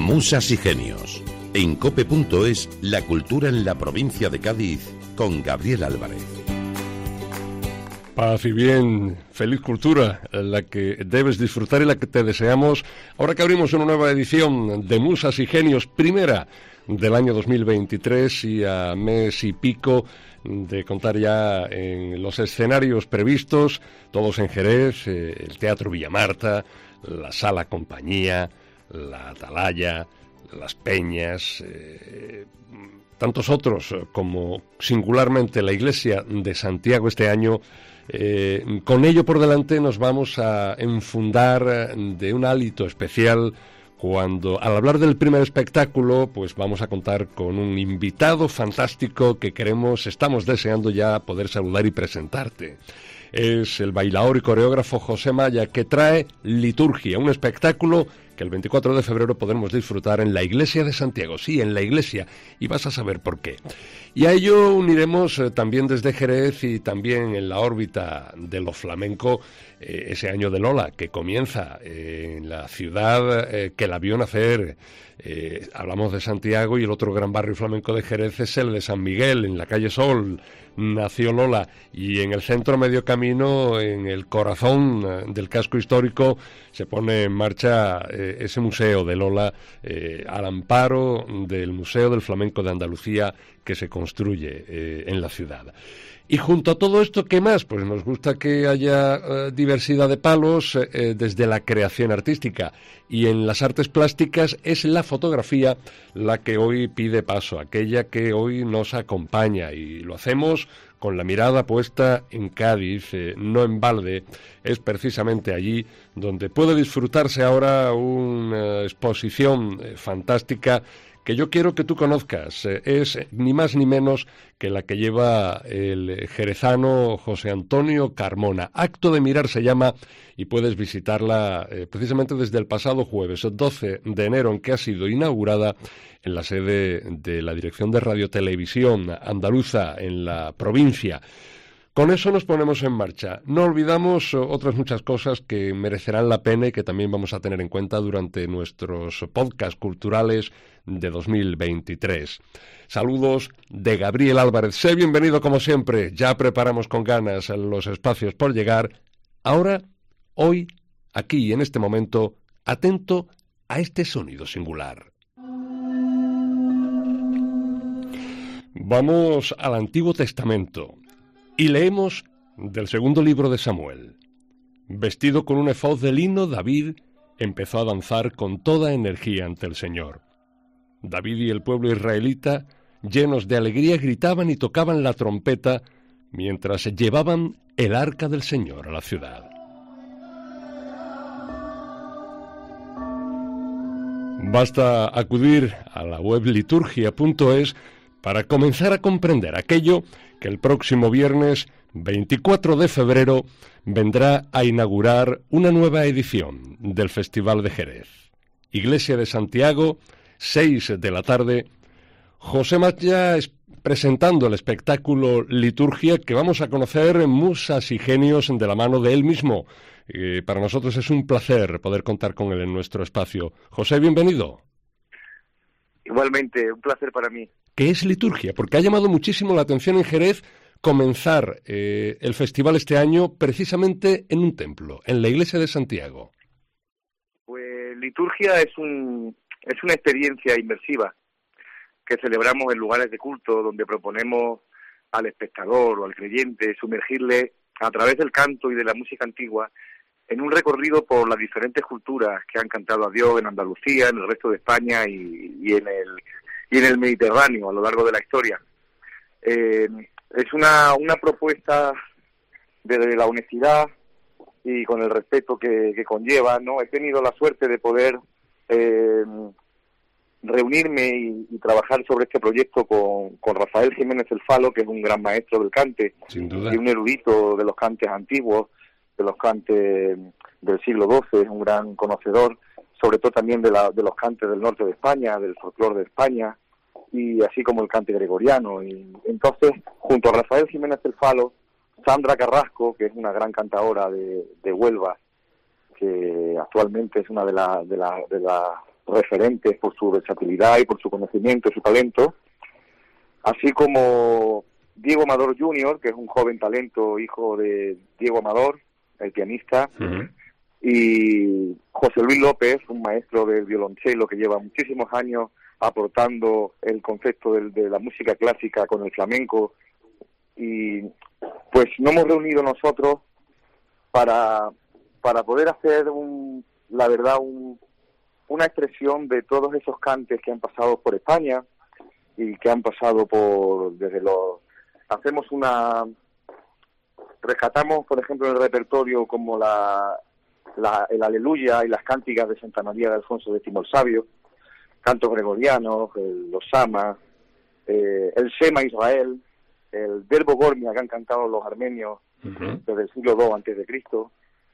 Musas y genios. En cope.es, la cultura en la provincia de Cádiz, con Gabriel Álvarez. Paz y bien, feliz cultura, la que debes disfrutar y la que te deseamos ahora que abrimos una nueva edición de Musas y Genios, primera del año 2023, y a mes y pico de contar ya en los escenarios previstos, todos en Jerez, el Teatro Villamarta, la Sala Compañía, la Atalaya, las Peñas, tantos otros, como singularmente la Iglesia de Santiago este año. Con ello por delante nos vamos a enfundar de un hálito especial cuando, al hablar del primer espectáculo, pues vamos a contar con un invitado fantástico que estamos deseando ya poder saludar y presentarte. Es el bailaor y coreógrafo José Maya, que trae Liturgia, un espectáculo que el 24 de febrero podremos disfrutar en la Iglesia de Santiago. Sí, en la iglesia, y vas a saber por qué. Y a ello uniremos también desde Jerez y también en la órbita de lo flamenco ese año de Lola, que comienza en la ciudad que la vio nacer. Hablamos de Santiago, y el otro gran barrio flamenco de Jerez es el de San Miguel, en la calle Sol. Nació Lola, y en el centro, medio camino, en el corazón del casco histórico, se pone en marcha ese museo de Lola, al amparo del Museo del Flamenco de Andalucía, que se construye en la ciudad. Y junto a todo esto, ¿qué más? Pues nos gusta que haya diversidad de palos, desde la creación artística y en las artes plásticas. Es la fotografía la que hoy pide paso, aquella que hoy nos acompaña, y lo hacemos con la mirada puesta en Cádiz, no en balde. Es precisamente allí donde puede disfrutarse ahora una exposición fantástica que yo quiero que tú conozcas. Es ni más ni menos que la que lleva el jerezano José Antonio Carmona. Acto de mirar se llama, y puedes visitarla precisamente desde el pasado jueves, 12 de enero, en que ha sido inaugurada en la sede de la Dirección de Radio-Televisión Andaluza en la provincia. Con eso nos ponemos en marcha. No olvidamos otras muchas cosas que merecerán la pena y que también vamos a tener en cuenta durante nuestros podcasts culturales de 2023. Saludos de Gabriel Álvarez. Sé bienvenido como siempre. Ya preparamos con ganas los espacios por llegar. Ahora, hoy, aquí, en este momento, atento a este sonido singular. Vamos al Antiguo Testamento y leemos del segundo libro de Samuel. Vestido con un efod de lino, David empezó a danzar con toda energía ante el Señor. David y el pueblo israelita, llenos de alegría, gritaban y tocaban la trompeta mientras llevaban el arca del Señor a la ciudad. Basta acudir a la web liturgia.es para comenzar a comprender aquello que el próximo viernes 24 de febrero vendrá a inaugurar una nueva edición del Festival de Jerez. Iglesia de Santiago, 6 de la tarde, José Maya presentando el espectáculo Liturgia, que vamos a conocer en Musas y Genios de la mano de él mismo. Para nosotros es un placer poder contar con él en nuestro espacio. José, bienvenido. Igualmente, un placer para mí. ¿Qué es Liturgia? Porque ha llamado muchísimo la atención en Jerez comenzar el festival este año precisamente en un templo, en la Iglesia de Santiago. Pues Liturgia es una experiencia inmersiva que celebramos en lugares de culto, donde proponemos al espectador o al creyente sumergirle a través del canto y de la música antigua en un recorrido por las diferentes culturas que han cantado a Dios en Andalucía, en el resto de España y en el Mediterráneo a lo largo de la historia. Es una propuesta de la honestidad y con el respeto que conlleva, ¿no? He tenido la suerte de poder reunirme y trabajar sobre este proyecto con Rafael Jiménez el Falo, que es un gran maestro del cante, sin duda, y un erudito de los cantes antiguos, de los cantes del siglo XII, es un gran conocedor, sobre todo también de los cantes del norte de España, del folclore de España, y así como el cante gregoriano. Y entonces, junto a Rafael Jiménez el Falo, Sandra Carrasco, que es una gran cantadora de Huelva, que actualmente es una de las referentes por su versatilidad y por su conocimiento y su talento, así como Diego Amador Jr., que es un joven talento, hijo de Diego Amador, el pianista, y José Luis López, un maestro del violonchelo que lleva muchísimos años aportando el concepto de la música clásica con el flamenco, y pues nos hemos reunido nosotros para poder hacer una expresión de todos esos cantes que han pasado por España y que han pasado rescatamos, por ejemplo, en el repertorio como el Aleluya y las cánticas de Santa María de Alfonso X el Sabio, cantos gregorianos, los Sama, el Shema Israel, el Verbo Gormia que han cantado los armenios desde el siglo II antes de Cristo,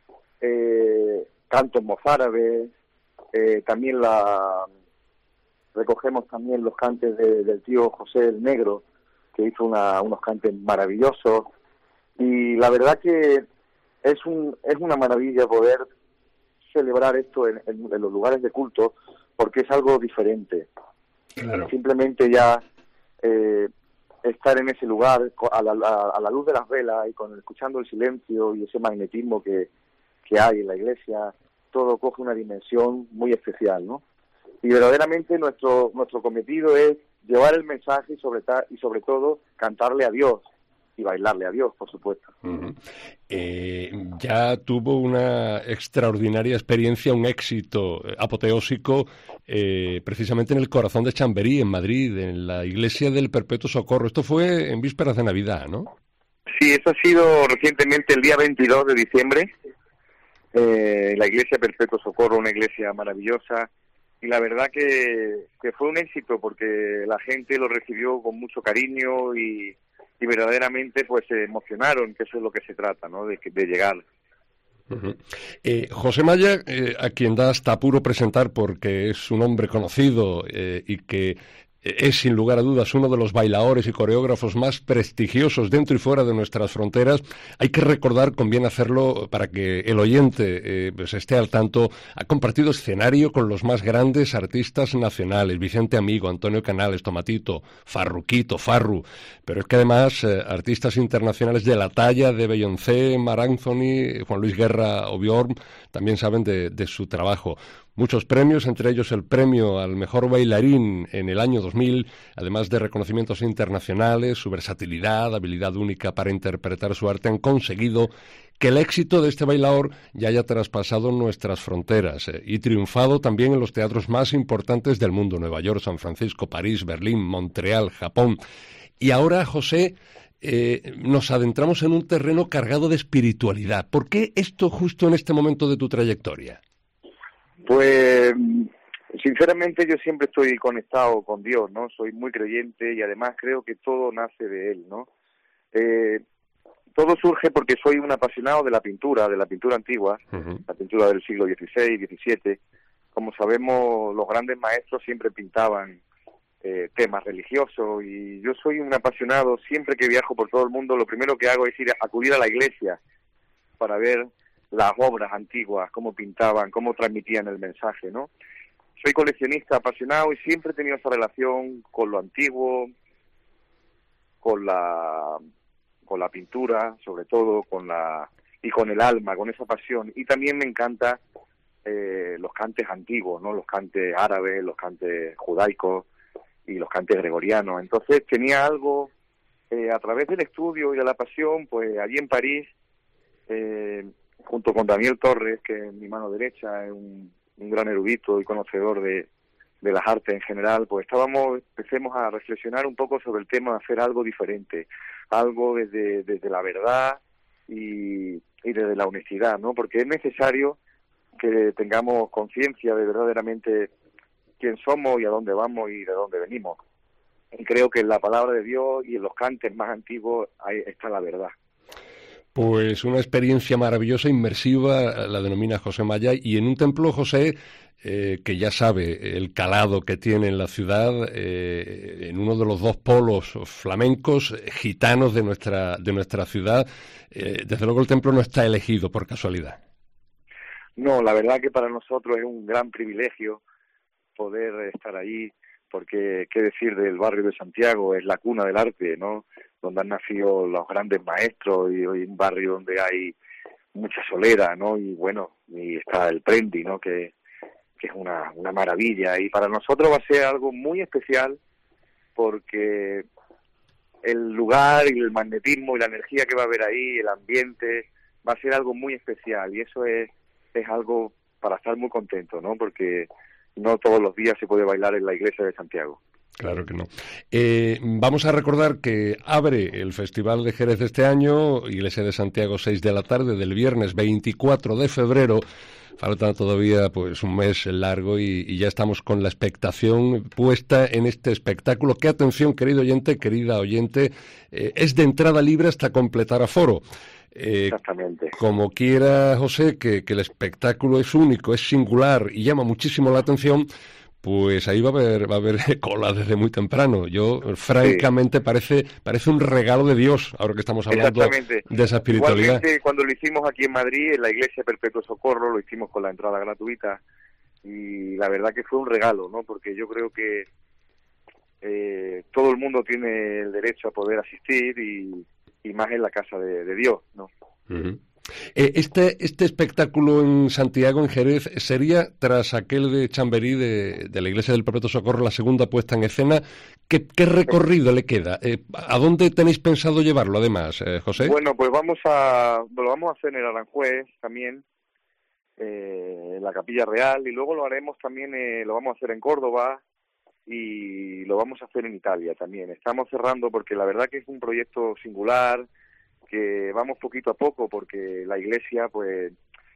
cantos mozárabes, también recogemos también los cantes del tío José el Negro, que hizo unos cantes maravillosos, y la verdad que es una maravilla poder celebrar esto en los lugares de culto, porque es algo diferente. Claro. Simplemente ya estar en ese lugar a la luz de las velas y escuchando el silencio y ese magnetismo que hay en la iglesia, todo coge una dimensión muy especial, ¿no? Y verdaderamente nuestro cometido es llevar el mensaje y sobre todo cantarle a Dios y bailarle a Dios, por supuesto. Ya tuvo una extraordinaria experiencia, un éxito apoteósico, precisamente en el corazón de Chamberí, en Madrid, en la iglesia del Perpetuo Socorro. Esto fue en vísperas de Navidad, ¿no? Sí, eso ha sido recientemente el día 22 de diciembre. La iglesia Perpetuo Socorro, una iglesia maravillosa, y la verdad que fue un éxito porque la gente lo recibió con mucho cariño y verdaderamente pues se emocionaron, que eso es lo que se trata, ¿no? De llegar. José Maya, a quien da hasta apuro presentar porque es un hombre conocido y que es sin lugar a dudas uno de los bailaores y coreógrafos más prestigiosos dentro y fuera de nuestras fronteras. Hay que recordar, conviene hacerlo para que el oyente pues esté al tanto, ha compartido escenario con los más grandes artistas nacionales, Vicente Amigo, Antonio Canales, Tomatito, Farru, pero es que además artistas internacionales de la talla de Beyoncé, Marc Anthony, Juan Luis Guerra o Björn también saben de su trabajo. Muchos premios, entre ellos el premio al mejor bailarín en el año 2000, además de reconocimientos internacionales, su versatilidad, habilidad única para interpretar su arte, han conseguido que el éxito de este bailaor ya haya traspasado nuestras fronteras y triunfado también en los teatros más importantes del mundo, Nueva York, San Francisco, París, Berlín, Montreal, Japón. Y ahora, José, nos adentramos en un terreno cargado de espiritualidad. ¿Por qué esto justo en este momento de tu trayectoria? Pues, sinceramente, yo siempre estoy conectado con Dios, ¿no? Soy muy creyente y además creo que todo nace de Él, ¿no? Todo surge porque soy un apasionado de la pintura antigua, la pintura del siglo XVI, XVII. Como sabemos, los grandes maestros siempre pintaban temas religiosos y yo soy un apasionado. Siempre que viajo por todo el mundo, lo primero que hago es acudir a la iglesia para ver las obras antiguas, cómo pintaban, cómo transmitían el mensaje, ¿no? Soy coleccionista apasionado y siempre he tenido esa relación con lo antiguo, con la pintura, sobre todo, y con el alma, con esa pasión. Y también me encanta los cantes antiguos, ¿no? Los cantes árabes, los cantes judaicos y los cantes gregorianos. Entonces tenía algo, a través del estudio y de la pasión, pues allí en París, junto con Daniel Torres, que es mi mano derecha, es un gran erudito y conocedor de las artes en general, pues empecemos a reflexionar un poco sobre el tema de hacer algo diferente, algo desde la verdad y desde la honestidad, ¿no? Porque es necesario que tengamos conciencia de verdaderamente quién somos y a dónde vamos y de dónde venimos. Y creo que en la palabra de Dios y en los cantes más antiguos ahí está la verdad. Pues una experiencia maravillosa, inmersiva, la denomina José Maya, y en un templo, José, que ya sabe el calado que tiene en la ciudad, en uno de los dos polos flamencos, gitanos de nuestra ciudad. Desde luego el templo no está elegido por casualidad. No, la verdad que para nosotros es un gran privilegio poder estar ahí, porque qué decir del barrio de Santiago, es la cuna del arte, ¿no? Donde han nacido los grandes maestros, y hoy un barrio donde hay mucha solera, ¿no? Y bueno, y está el Prendi, ¿no? Que es una maravilla, y para nosotros va a ser algo muy especial, porque el lugar y el magnetismo y la energía que va a haber ahí, el ambiente, va a ser algo muy especial, y eso es algo para estar muy contento, ¿no? Porque no todos los días se puede bailar en la iglesia de Santiago. Claro que no. Vamos a recordar que abre el Festival de Jerez este año, Iglesia de Santiago, 6 de la tarde, del viernes 24 de febrero. Falta todavía pues un mes largo y ya estamos con la expectación puesta en este espectáculo. Que atención, querido oyente, querida oyente, es de entrada libre hasta completar aforo. Exactamente. Como quiera, José, que el espectáculo es único, es singular y llama muchísimo la atención, pues ahí va a haber cola desde muy temprano. Yo, francamente, parece un regalo de Dios, ahora que estamos hablando de esa espiritualidad. Igualmente, cuando lo hicimos aquí en Madrid, en la Iglesia Perpetuo Socorro, lo hicimos con la entrada gratuita, y la verdad que fue un regalo, ¿no? Porque yo creo que todo el mundo tiene el derecho a poder asistir, y más en la casa de Dios, ¿no? Uh-huh. Este espectáculo en Santiago, en Jerez, sería, tras aquel de Chamberí, de la Iglesia del Perpetuo Socorro, la segunda puesta en escena. ¿Qué recorrido le queda? ¿A dónde tenéis pensado llevarlo, además, José? Bueno, pues lo vamos a hacer en Aranjuez también, en la Capilla Real, y luego lo haremos también, lo vamos a hacer en Córdoba, y lo vamos a hacer en Italia también. Estamos cerrando porque la verdad que es un proyecto singular, que vamos poquito a poco, porque la iglesia pues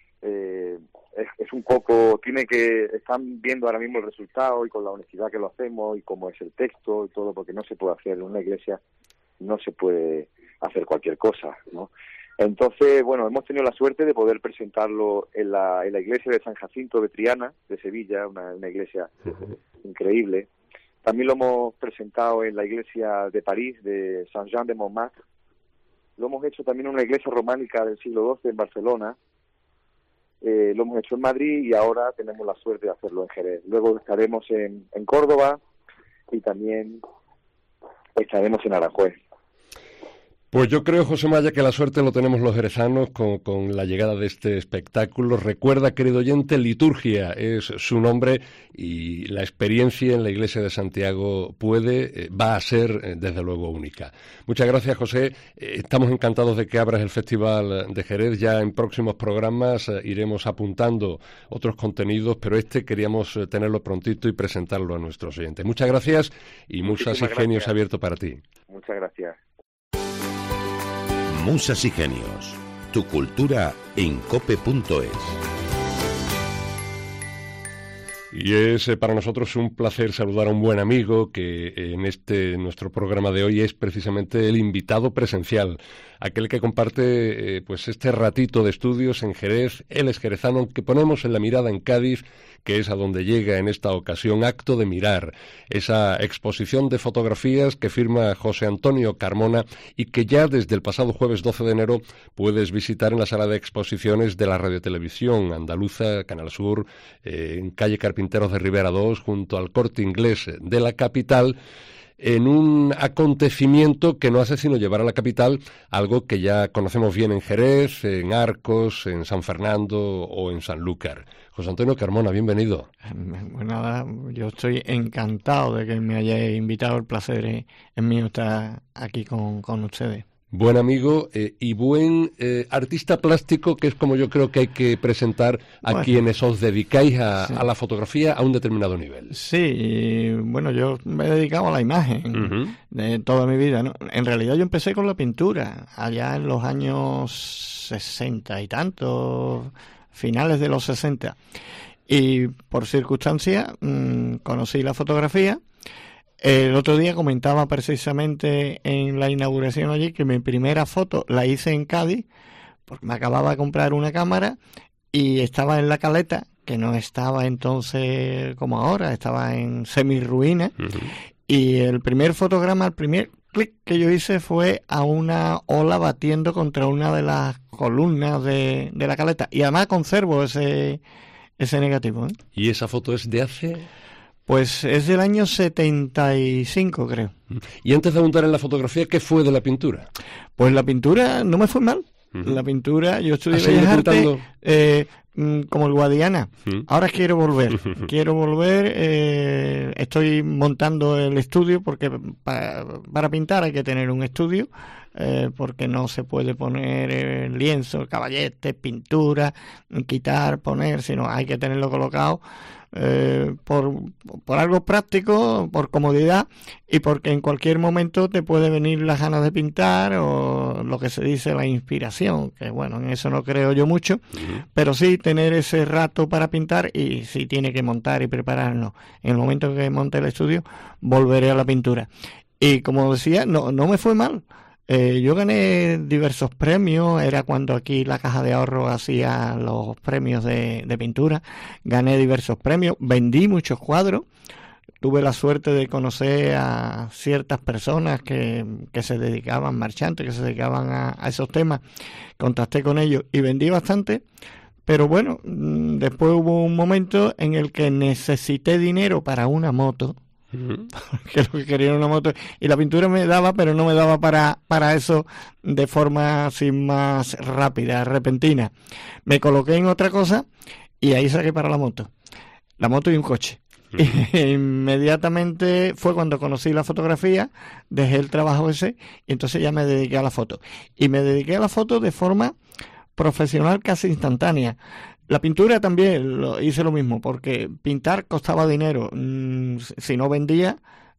es un poco, están viendo ahora mismo el resultado, y con la honestidad que lo hacemos, y cómo es el texto y todo, porque no se puede hacer en una iglesia, no se puede hacer cualquier cosa, ¿no? Entonces, bueno, hemos tenido la suerte de poder presentarlo en la iglesia de San Jacinto de Triana, de Sevilla, una iglesia increíble. También lo hemos presentado en la iglesia de París, de Saint-Jean de Montmartre. Lo hemos hecho también en una iglesia románica del siglo XII en Barcelona. Lo hemos hecho en Madrid, y ahora tenemos la suerte de hacerlo en Jerez. Luego estaremos en Córdoba, y también estaremos en Aranjuez. Pues yo creo, José Maya, que la suerte lo tenemos los jerezanos con la llegada de este espectáculo. Recuerda, querido oyente, Liturgia es su nombre, y la experiencia en la Iglesia de Santiago va a ser, desde luego, única. Muchas gracias, José. Estamos encantados de que abras el Festival de Jerez. Ya en próximos programas iremos apuntando otros contenidos, pero queríamos tenerlo prontito y presentarlo a nuestros oyentes. Muchas gracias, y Musas y Genios abierto para ti. Muchas gracias. Musas y Genios, tu cultura en cope.es. Y es para nosotros un placer saludar a un buen amigo que en nuestro programa de hoy es precisamente el invitado presencial, aquel que comparte pues este ratito de estudios en Jerez. Él es jerezano, aunque ponemos en la mirada en Cádiz, que es a donde llega en esta ocasión Acto de Mirar, esa exposición de fotografías que firma José Antonio Carmona, y que ya desde el pasado jueves 12 de enero puedes visitar en la sala de exposiciones de la Radiotelevisión Andaluza, Canal Sur, en calle Carpinteros de Rivera 2, junto al Corte Inglés de la capital, en un acontecimiento que no hace sino llevar a la capital algo que ya conocemos bien en Jerez, en Arcos, en San Fernando o en Sanlúcar. José Antonio Carmona, bienvenido. Pues nada, yo estoy encantado de que me hayáis invitado. El placer es mío estar aquí con ustedes. Buen amigo y buen artista plástico, que es como yo creo que hay que presentar a quienes os dedicáis a la fotografía a un determinado nivel. Sí, bueno, yo me he dedicado a la imagen de toda mi vida, ¿no? En realidad yo empecé con la pintura allá en los años 60 y tantos, finales de los 60. Y por circunstancias conocí la fotografía. El otro día comentaba precisamente en la inauguración allí que mi primera foto la hice en Cádiz, porque me acababa de comprar una cámara y estaba en La Caleta, que no estaba entonces como ahora, estaba en semi-ruina, y el primer fotograma, el primer clic que yo hice fue a una ola batiendo contra una de las columnas de La Caleta, y además conservo ese negativo, ¿eh? ¿Y esa foto es de hace...? Pues es del año 75, creo. Y antes de abundar en la fotografía, ¿qué fue de la pintura? Pues la pintura no me fue mal. La pintura, yo estudié Bellas Artes como el Guadiana. Ahora quiero volver. Estoy montando el estudio porque para pintar hay que tener un estudio, porque no se puede poner lienzo, caballetes, pintura, quitar, poner, sino hay que tenerlo colocado. Por algo práctico, por comodidad y porque en cualquier momento te puede venir las ganas de pintar o lo que se dice la inspiración, que bueno, en eso no creo yo mucho, pero sí tener ese rato para pintar y si tiene que montar y prepararnos. En el momento que monte el estudio volveré a la pintura. Y como decía, no me fue mal. Yo gané diversos premios, era cuando aquí la Caja de Ahorro hacía los premios de pintura, gané diversos premios, vendí muchos cuadros, tuve la suerte de conocer a ciertas personas que se dedicaban, marchantes, que se dedicaban a esos temas, contacté con ellos y vendí bastante, pero bueno, después hubo un momento en el que necesité dinero para una moto, que lo que quería era una moto y la pintura me daba, pero no me daba para eso de forma así más rápida, repentina. Me coloqué en otra cosa y ahí saqué para la moto y un coche. Inmediatamente fue cuando conocí la fotografía, dejé el trabajo ese y entonces ya me dediqué a la foto y me dediqué a la foto de forma profesional casi instantánea. La pintura también hice lo mismo, porque pintar costaba dinero. Si no vendía,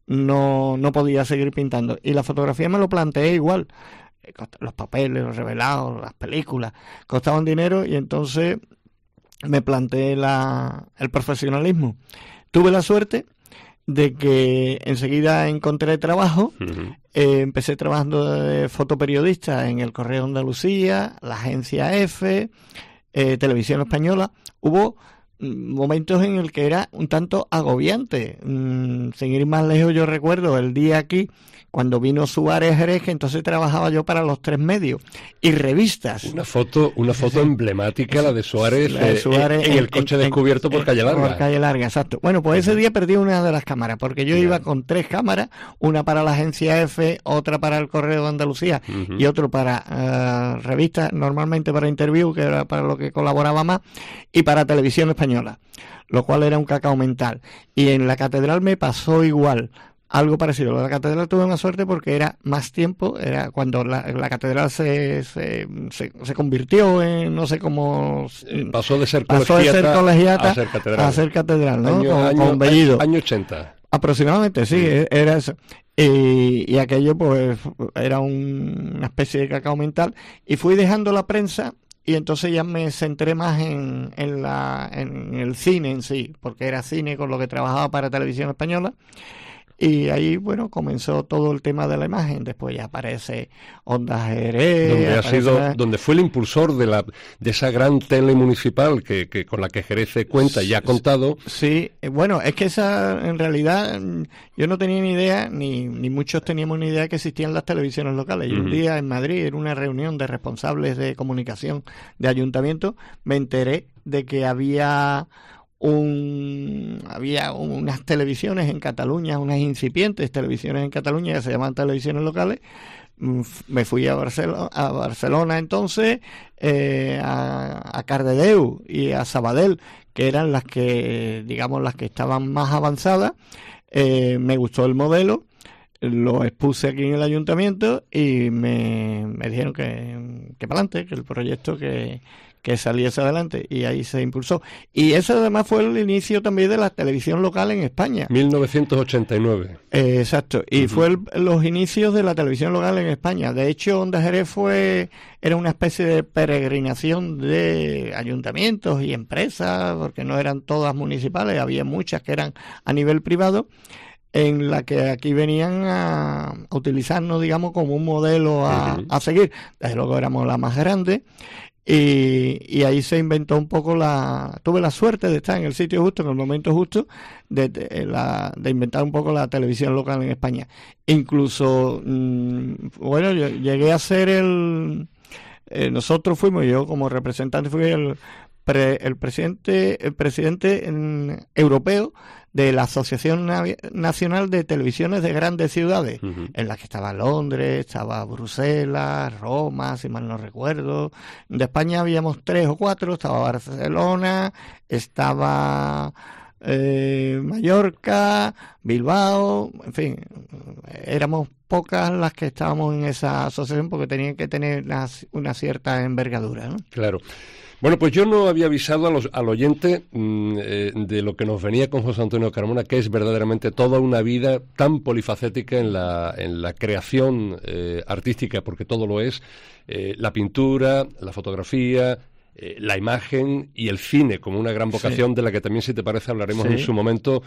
no podía seguir pintando. Y la fotografía me lo planteé igual. Los papeles, los revelados, las películas, costaban dinero y entonces me planteé el profesionalismo. Tuve la suerte de que enseguida encontré trabajo. Empecé trabajando de fotoperiodista en el Correo de Andalucía, la agencia F, Televisión Española. Hubo momentos en el que era un tanto agobiante. Sin ir más lejos, yo recuerdo el día aquí cuando vino Suárez Jerez, que entonces trabajaba yo para los 3 medios y revistas. Una foto emblemática, la de Suárez, en el coche descubierto por Calle Larga. Por Calle Larga, exacto. Bueno, pues ese día perdí una de las cámaras, porque yo iba con 3 cámaras, una para la agencia F, otra para el Correo de Andalucía y otro para revistas, normalmente para Interview, que era para lo que colaboraba más, y para Televisión Española, lo cual era un cacao mental. Y en la catedral me pasó igual. Algo parecido. La catedral tuve una suerte porque era más tiempo, era cuando la catedral se convirtió en, no sé cómo... Pasó de ser colegiata a ser catedral, ¿no? Con Bellido. Año 80. Aproximadamente, sí, era eso. Y aquello pues era una especie de cacao mental. Y fui dejando la prensa y entonces ya me centré más en el cine en sí, porque era cine con lo que trabajaba para Televisión Española. Y ahí, bueno, comenzó todo el tema de la imagen. Después ya aparece Onda Jerez. Donde fue el impulsor de esa gran tele municipal que con la que Jerez cuenta y ha contado. Sí, bueno, es que esa, en realidad, yo no tenía ni idea, ni muchos teníamos ni idea que existían las televisiones locales. Y un día en Madrid, en una reunión de responsables de comunicación de ayuntamiento, me enteré de que había unas televisiones en Cataluña, unas incipientes televisiones en Cataluña que se llaman televisiones locales. Me fui a Barcelona entonces, a Cardedeu y a Sabadell, que eran las que, digamos, las que estaban más avanzadas. Me gustó el modelo, lo expuse aquí en el ayuntamiento y me dijeron que para adelante, que el proyecto que saliese adelante, y ahí se impulsó. Y ese además fue el inicio también de la televisión local en España. 1989. Exacto, y fue los inicios de la televisión local en España. De hecho, Onda Jerez era una especie de peregrinación de ayuntamientos y empresas, porque no eran todas municipales, había muchas que eran a nivel privado, en la que aquí venían a utilizarnos, digamos, como un modelo a seguir. Desde luego éramos la más grande. Y ahí se inventó un poco tuve la suerte de estar en el sitio justo, en el momento justo, de inventar un poco la televisión local en España. Incluso, bueno, yo llegué a ser nosotros fuimos, yo como representante fui el presidente europeo de la Asociación Nacional de Televisiones de Grandes Ciudades, en la que estaba Londres, estaba Bruselas, Roma, si mal no recuerdo. De España habíamos 3 o 4, estaba Barcelona, estaba Mallorca, Bilbao, en fin, éramos pocas las que estábamos en esa asociación porque tenían que tener una cierta envergadura, ¿no? Claro. Bueno, pues yo no había avisado al oyente de lo que nos venía con José Antonio Carmona, que es verdaderamente toda una vida tan polifacética en la creación artística, porque todo lo es, la pintura, la fotografía, la imagen y el cine como una gran vocación, sí, de la que también, si te parece, hablaremos, sí, en su momento,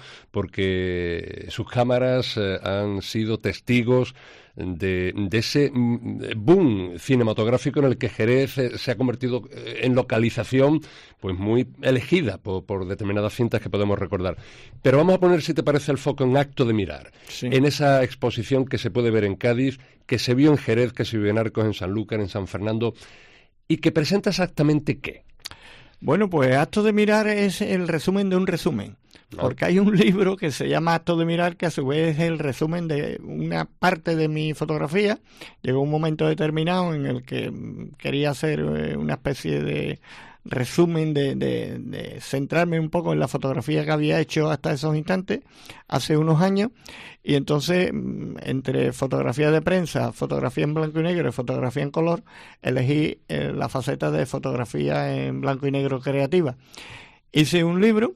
porque sus cámaras han sido testigos de ese boom cinematográfico en el que Jerez se ha convertido en localización pues muy elegida por determinadas cintas que podemos recordar. Pero vamos a poner, si te parece, el foco en Acto de Mirar, sí, en esa exposición que se puede ver en Cádiz, que se vio en Jerez, que se vio en Arcos, en Sanlúcar, en San Fernando, y que presenta exactamente ¿qué? Bueno, pues Acto de Mirar es el resumen de un resumen, porque hay un libro que se llama Acto de Mirar, que a su vez es el resumen de una parte de mi fotografía. Llegó un momento determinado en el que quería hacer una especie de resumen, de centrarme un poco en la fotografía que había hecho hasta esos instantes, hace unos años, y entonces entre fotografía de prensa, fotografía en blanco y negro y fotografía en color, elegí la faceta de fotografía en blanco y negro creativa. Hice un libro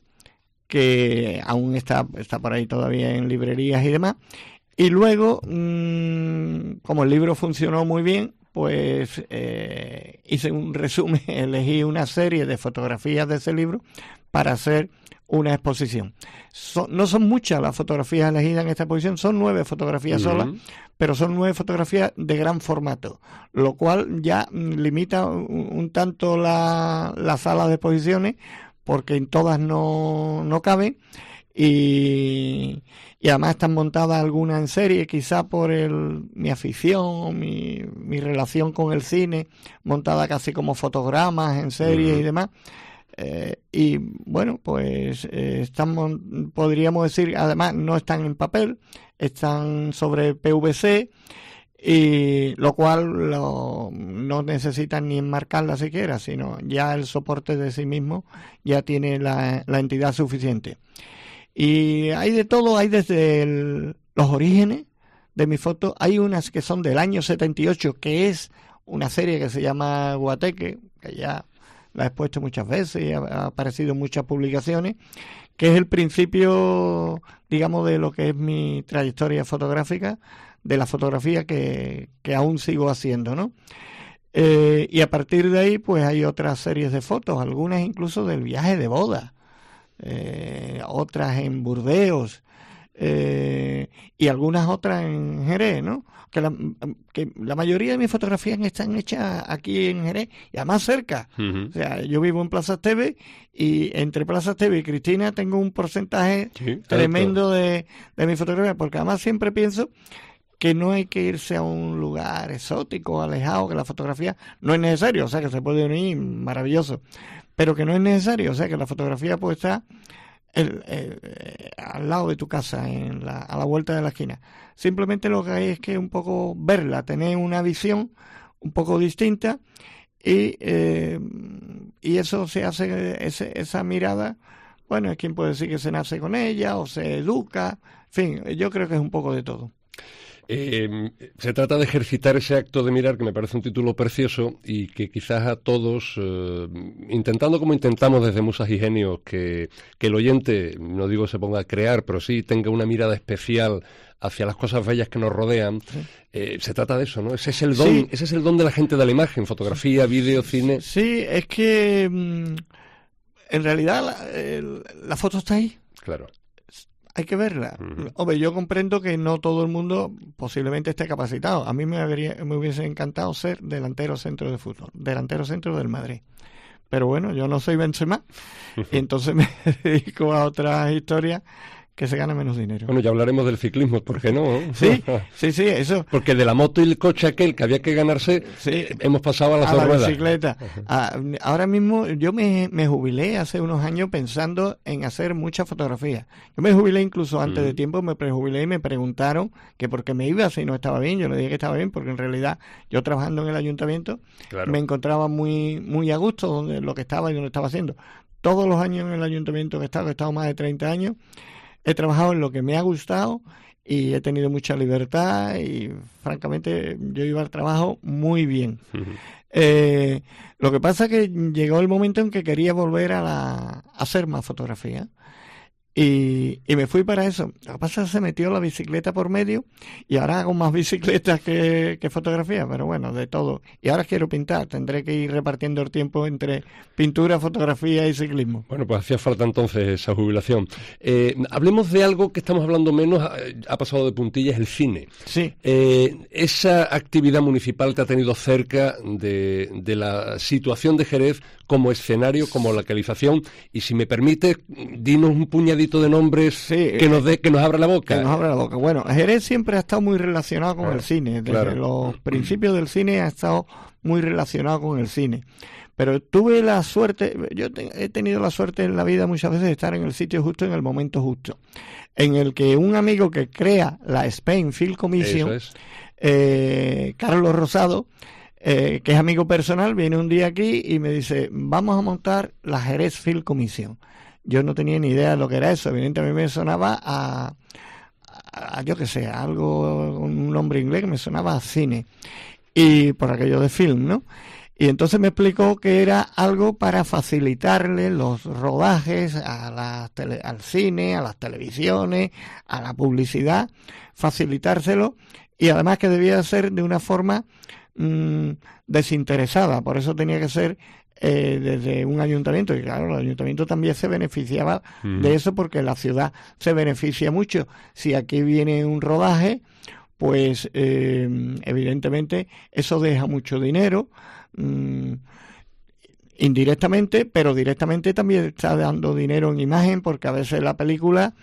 que aún está por ahí todavía en librerías y demás, y luego, como el libro funcionó muy bien, pues hice un resumen, elegí una serie de fotografías de ese libro para hacer una exposición. No son muchas las fotografías elegidas en esta exposición, son 9 fotografías solas, pero son 9 fotografías de gran formato, lo cual ya limita un tanto la sala de exposiciones, porque en todas no caben. Y además están montadas algunas en serie, quizá por mi afición o mi relación con el cine, montada casi como fotogramas en serie y demás. Y bueno, pues podríamos decir, además no están en papel, están sobre PVC, y lo cual no necesitan ni enmarcarla siquiera, sino ya el soporte de sí mismo ya tiene la entidad suficiente. Y hay de todo, hay desde los orígenes de mis fotos, hay unas que son del año 78, que es una serie que se llama Guateque, que ya la he expuesto muchas veces y ha aparecido en muchas publicaciones, que es el principio, digamos, de lo que es mi trayectoria fotográfica, de la fotografía que aún sigo haciendo, ¿no? Y a partir de ahí, pues hay otras series de fotos, algunas incluso del viaje de boda, otras en Burdeos, y algunas otras en Jerez, ¿no? Que la mayoría de mis fotografías están hechas aquí en Jerez y además cerca. O sea, yo vivo en Plaza Esteves y entre Plaza Esteves y Cristina tengo un porcentaje tremendo de mi fotografía, porque además siempre pienso que no hay que irse a un lugar exótico, alejado, que la fotografía no es necesario, o sea, que se puede unir, maravilloso, pero que no es necesario, o sea, que la fotografía puede estar al lado de tu casa, a la vuelta de la esquina. Simplemente lo que hay es que un poco verla, tener una visión un poco distinta, y eso se hace, esa mirada, bueno, es quien puede decir que se nace con ella o se educa, en fin, yo creo que es un poco de todo. Se trata de ejercitar ese acto de mirar, que me parece un título precioso y que quizás a todos, intentando como intentamos desde Musas y Genios, que el oyente, no digo se ponga a crear, pero sí tenga una mirada especial hacia las cosas bellas que nos rodean. Se trata de eso, ¿no? Ese es el don, sí. Ese es el don de la gente de la imagen, fotografía, vídeo, cine. Sí, es que en realidad la foto está ahí. Claro. Hay que verla. Hombre, yo comprendo que no todo el mundo posiblemente esté capacitado. A mí me hubiese encantado ser delantero centro de fútbol, delantero centro del Madrid. Pero bueno, yo no soy Benzema, y entonces me dedico a otras historias que se gane menos dinero. Bueno, ya hablaremos del ciclismo, ¿por qué no? Sí, eso. Porque de la moto y el coche aquel que había que ganarse, hemos pasado a las dos ruedas. Bicicleta. Ahora mismo yo me jubilé hace unos años pensando en hacer muchas fotografías. Yo me jubilé incluso antes de tiempo, me prejubilé y me preguntaron que por qué me iba si no estaba bien. Yo le dije que estaba bien porque en realidad yo trabajando en el ayuntamiento me encontraba muy a gusto donde lo que estaba y donde estaba haciendo. Todos los años en el ayuntamiento que he estado más de 30 años, he trabajado en lo que me ha gustado y he tenido mucha libertad y francamente yo iba al trabajo muy bien. Lo que pasa es que llegó el momento en que quería volver a hacer más fotografía. Y me fui para eso. Lo que pasa es que se metió la bicicleta por medio y ahora hago más bicicletas que fotografía, pero bueno, de todo. Y ahora quiero pintar, tendré que ir repartiendo el tiempo entre pintura, fotografía y ciclismo. Bueno, pues hacía falta entonces esa jubilación. Hablemos de algo que estamos hablando menos, ha pasado de puntillas, el cine. Sí. Esa actividad municipal te ha tenido cerca de la situación de Jerez como escenario, como localización, y si me permite, dinos un puñadito de nombres que nos abra la boca. Que nos abra la boca. Bueno, Jerez siempre ha estado muy relacionado con el cine. Desde los principios del cine ha estado muy relacionado con el cine. Pero tuve la suerte, he tenido la suerte en la vida muchas veces de estar en el sitio justo, en el momento justo, en el que un amigo que crea la Spain Film Commission, Carlos Rosado, que es amigo personal, viene un día aquí y me dice, vamos a montar la Jerez Film Commission. Yo no tenía ni idea de lo que era eso, evidentemente a mí me sonaba a yo que sé, algo, un nombre inglés que me sonaba a cine, y por aquello de film, ¿no? Y entonces me explicó que era algo para facilitarle los rodajes al cine, a las televisiones, a la publicidad, facilitárselo, y además que debía ser de una forma desinteresada, por eso tenía que ser desde un ayuntamiento, y claro, el ayuntamiento también se beneficiaba de eso porque la ciudad se beneficia mucho. Si aquí viene un rodaje, pues evidentemente eso deja mucho dinero, indirectamente, pero directamente también está dando dinero en imagen, porque a veces la película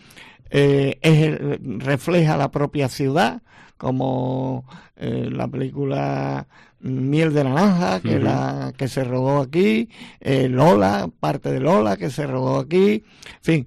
refleja la propia ciudad, como la película Miel de Naranja, que se rodó aquí, Lola, parte de Lola que se rodó aquí, en fin,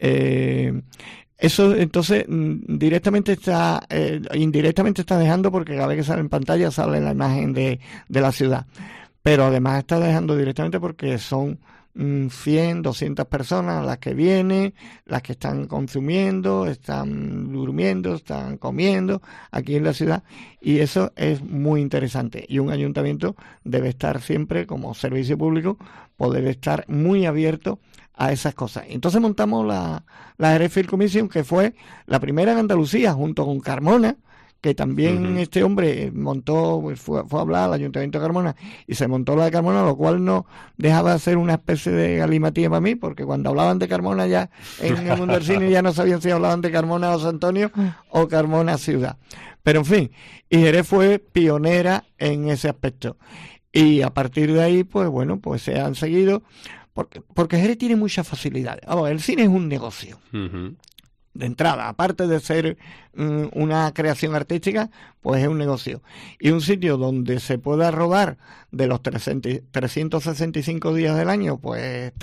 eso entonces indirectamente está dejando, porque cada vez que sale en pantalla sale la imagen de la ciudad, pero además está dejando directamente porque son 100, 200 personas las que vienen, las que están consumiendo, están durmiendo, están comiendo aquí en la ciudad, y eso es muy interesante. Y un ayuntamiento debe estar siempre, como servicio público, poder estar muy abierto a esas cosas. Entonces montamos la Jerez Film Commission, que fue la primera en Andalucía, junto con Carmona, que también este hombre montó, fue a hablar al Ayuntamiento de Carmona y se montó la de Carmona, lo cual no dejaba de ser una especie de galimatía para mí, porque cuando hablaban de Carmona ya en el mundo del cine ya no sabían si hablaban de Carmona o San Antonio o Carmona ciudad. Pero en fin, y Jerez fue pionera en ese aspecto. Y a partir de ahí, pues bueno, pues se han seguido, porque Jerez tiene muchas facilidades. Vamos, el cine es un negocio. De entrada, aparte de ser una creación artística, pues es un negocio. Y un sitio donde se pueda rodar de los 365 días del año, pues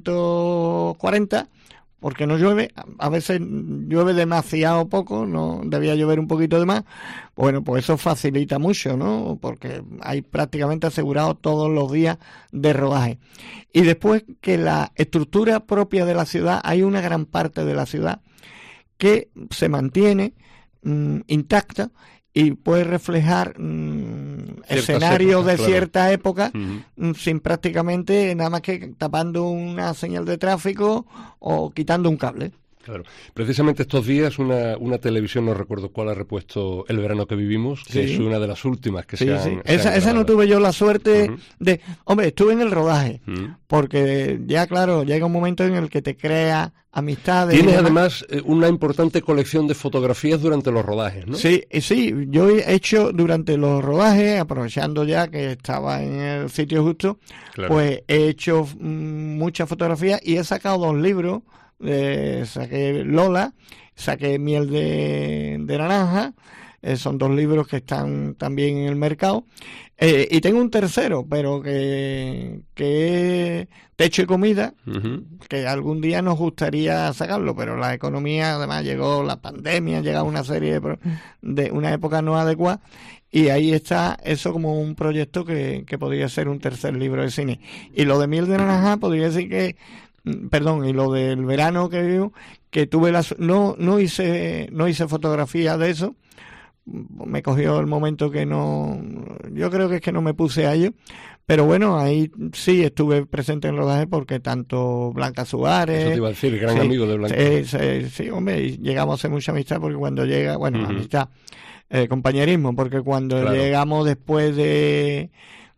340, porque no llueve, a veces llueve demasiado poco, no debía llover un poquito de más, bueno, pues eso facilita mucho, ¿no? Porque hay prácticamente asegurado todos los días de rodaje. Y después que la estructura propia de la ciudad, hay una gran parte de la ciudad que se mantiene intacta y puede reflejar escenarios de cierta época sin prácticamente nada más que tapando una señal de tráfico o quitando un cable. Claro. Precisamente estos días una televisión, no recuerdo cuál, ha repuesto El verano que vivimos, que es una de las últimas que se han esa no tuve yo la suerte de... Hombre, estuve en el rodaje, porque ya, claro, llega un momento en el que te crea amistades. Tienes además una importante colección de fotografías durante los rodajes, ¿no? Sí, yo he hecho durante los rodajes, aprovechando ya que estaba en el sitio justo, pues he hecho muchas fotografías y he sacado 2 libros saqué Lola, saqué Miel de naranja. Son 2 libros que están también en el mercado. Y tengo un tercero, pero que es Techo y Comida, que algún día nos gustaría sacarlo, pero la economía, además llegó la pandemia, llega una serie de una época no adecuada, y ahí está eso como un proyecto que podría ser un tercer libro de cine. Y lo de Miel de naranja podría decir que y lo del verano que vivo, que tuve no hice fotografía de eso. Me cogió el momento que yo creo que es que no me puse a ello, pero bueno, ahí sí estuve presente en el rodaje porque tanto Blanca Suárez... Eso te iba a decir, gran amigo de Blanca. Sí, hombre, y llegamos a hacer mucha amistad porque cuando llega, amistad, compañerismo, porque cuando llegamos después de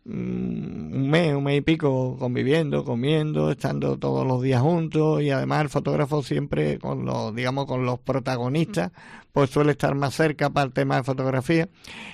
un mes y pico conviviendo, comiendo, estando todos los días juntos, y además el fotógrafo siempre con los protagonistas, pues suele estar más cerca para el tema de fotografía,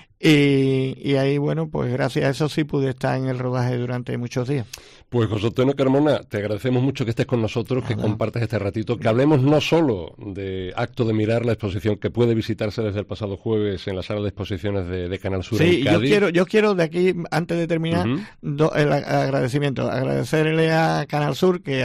y ahí, bueno, pues gracias a eso sí pude estar en el rodaje durante muchos días. Pues José Antonio Carmona, te agradecemos mucho que estés con nosotros, que compartas este ratito, que hablemos no solo de Acto de Mirar, la exposición que puede visitarse desde el pasado jueves en la sala de exposiciones de Canal Sur en Cádiz. Yo quiero de aquí, antes de terminar, el agradecimiento. Agradecerle a Canal Sur que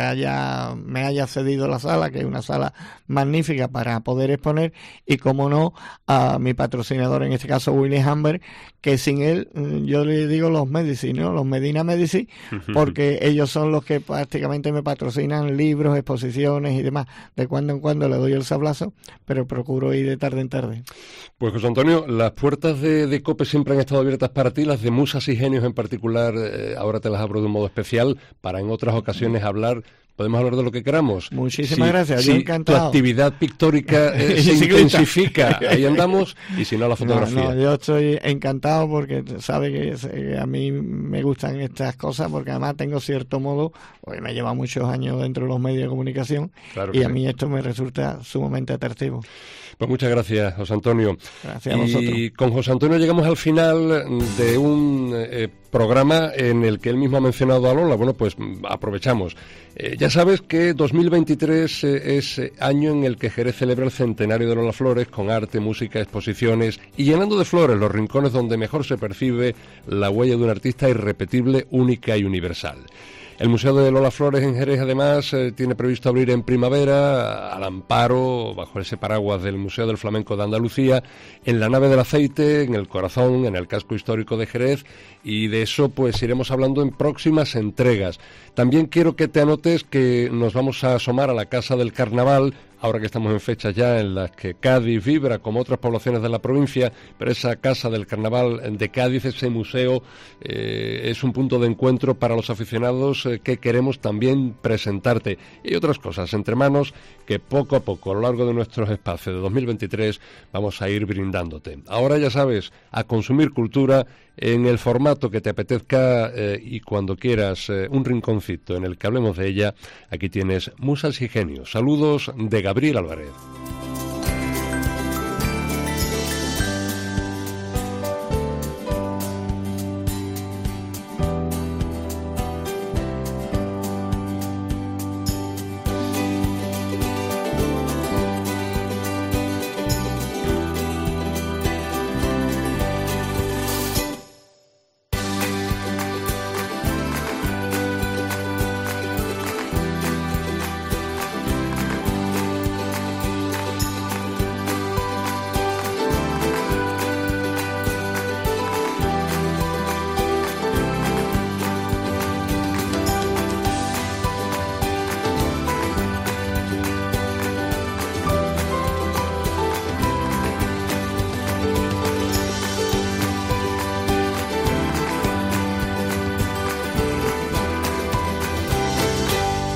me haya cedido la sala, que es una sala magnífica para poder exponer, y como no, a mi patrocinador, en este caso William Hamber, que sin él, yo le digo los Medici, ¿no? Los Medina Medici, porque ellos son los que prácticamente me patrocinan libros, exposiciones y demás. De cuando en cuando le doy el sablazo, pero procuro ir de tarde en tarde. Pues José Antonio, las puertas de COPE siempre han estado abiertas para ti, las de Musas y Genios en particular, ahora te las abro de un modo especial, para en otras ocasiones podemos hablar de lo que queramos. Muchísimas gracias, yo encantado. Tu actividad pictórica se intensifica, ahí andamos, y si no, la fotografía. No, yo estoy encantado porque sabe que a mí me gustan estas cosas, porque además tengo cierto modo, porque me lleva muchos años dentro de los medios de comunicación, y a mí esto me resulta sumamente atractivo. Pues muchas gracias, José Antonio. Gracias a vosotros. Y con José Antonio llegamos al final de un programa en el que él mismo ha mencionado a Lola. Bueno, pues aprovechamos. Ya sabes que 2023 es año en el que Jerez celebra el centenario de Lola Flores, con arte, música, exposiciones y llenando de flores los rincones donde mejor se percibe la huella de un artista irrepetible, única y universal. El Museo de Lola Flores en Jerez, además, tiene previsto abrir en primavera, al amparo, bajo ese paraguas del Museo del Flamenco de Andalucía, en la Nave del Aceite, en el corazón, en el casco histórico de Jerez, y de eso pues iremos hablando en próximas entregas. También quiero que te anotes que nos vamos a asomar a la Casa del Carnaval, ahora que estamos en fechas ya en las que Cádiz vibra como otras poblaciones de la provincia, pero esa Casa del Carnaval de Cádiz, ese museo, es un punto de encuentro para los aficionados que queremos también presentarte. Y otras cosas entre manos que poco a poco, a lo largo de nuestros espacios de 2023, vamos a ir brindándote. Ahora ya sabes, a consumir cultura en el formato que te apetezca y cuando quieras un rinconcito en el que hablemos de ella, aquí tienes Musas y Genios. Saludos de Gabriel Álvarez.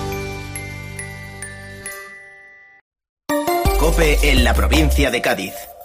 COPE en la provincia de Cádiz.